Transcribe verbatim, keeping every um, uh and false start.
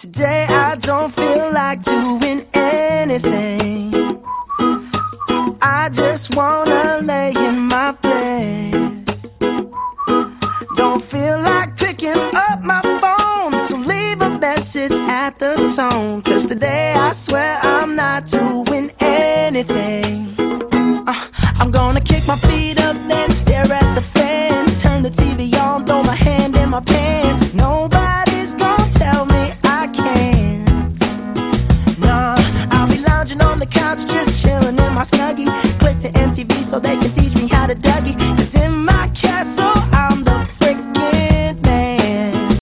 Today I don't feel like doing anything. I just wanna lay in my bed. Don't feel like picking up my phone, so leave a message at the tone. Cause today I swear I'm not doing anything. uh, I'm gonna kick my feet up, then stare at the fan. Turn the T V on, throw my hand in my pants. Nobody's gonna tell me I can't. Nah, I'll be lounging on the couch, just chilling in my Snuggie. Click to M T V so they can teach me how to Dougie.